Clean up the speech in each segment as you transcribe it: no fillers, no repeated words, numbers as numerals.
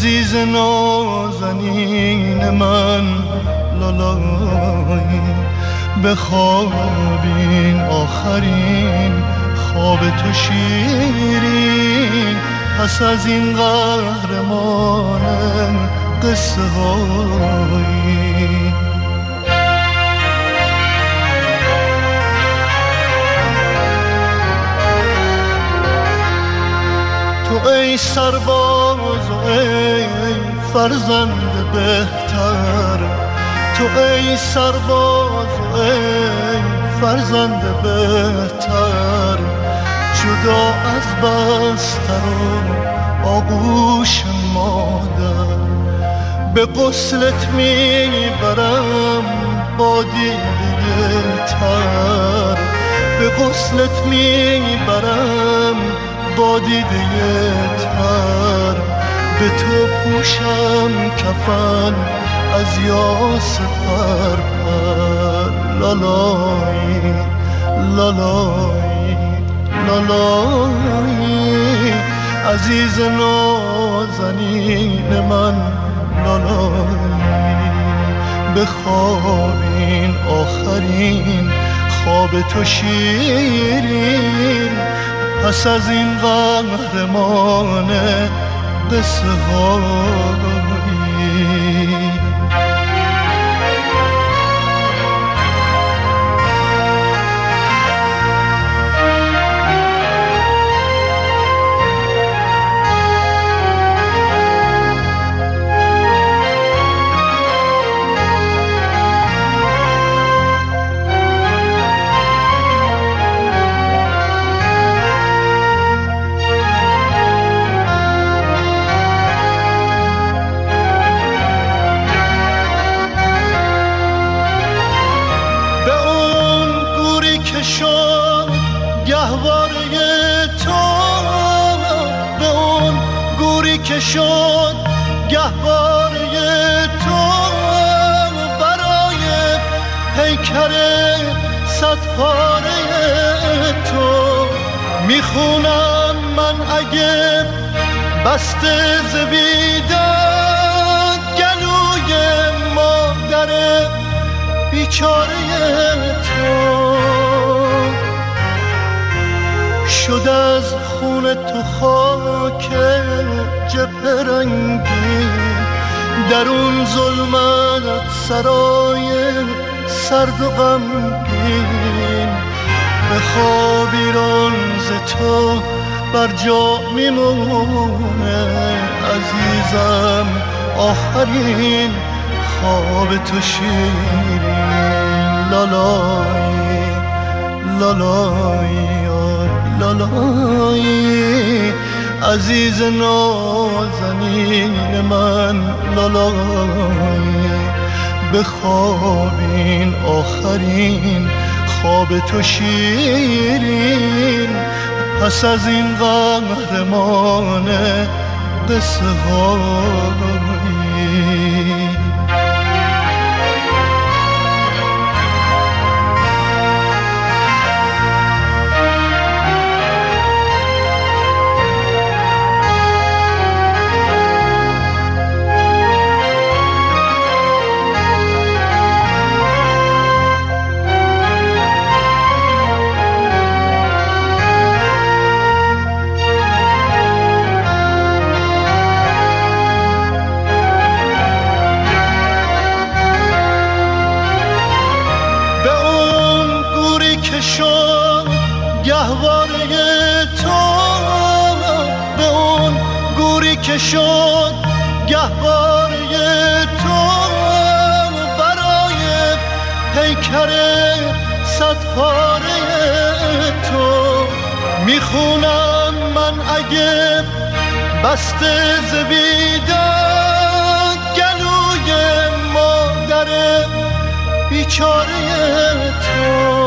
عزیز نازنین من لالایی بخوابین آخرین خواب تو شیرین پس از این قهرمان قصه هایی تو ای سرباز و ای فرزند بهتر تو ای سرباز و ای فرزند بهتر جدا از بستر و آغوش مادر به غسلت میبرم با دیده تر به غسلت میبرم با دیده تر به تو پوشم کفن از یاس پرپر لالایی لالایی لالایی عزیز نازنین من لالایی بخوابین آخرین خواب تو شیرین پس از این قهرمان قصه هایی که شد گهواره تو برای پیکر صد پاره تو میخونم من اگه بسته ز بیداد گلوی مادر بیچاره تو شد از خون تو خاک جبهه رنگین در اون ظلمت سرای سرد و غمگین به خواب ایران ز تو بر جا میمونه عزیزم آخرین خواب تو شیرین لالایی لالایی لالایی عزیز نازنین من لالایی بخوابین آخرین خواب تو شیرین پس از این قهرمان قصه هایی شد گهواره تو به اون گوری که شد گهواره تو برای پیکر صد پاره تو میخونم من اگه بسته ز بیداد گلوی مادر بیچاره تو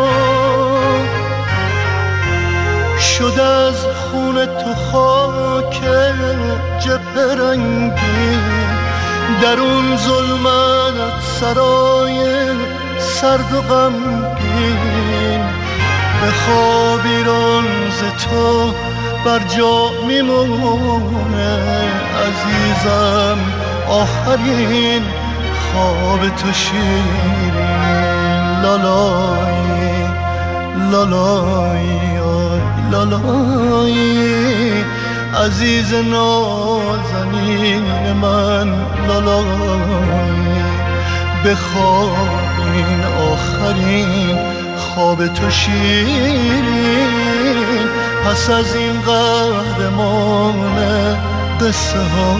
شد از خون تو خاک جبهه رنگین در اون ظلمت سرای سرد و غمگین به خواب ایران ز تو بر جا میمونه عزیزم آخرین خواب تو شیرین لالایی لالایی لالایی عزیز نازنین من لالایی بخواب این آخرین خواب تو شیرین پس از این قهرمان قصه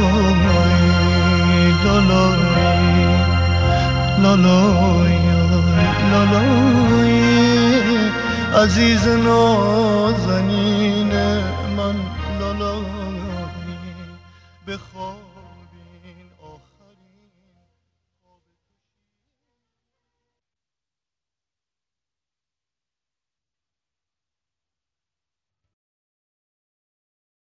های لالایی لالایی لالایی عزیز نازنین من لالایی بخواب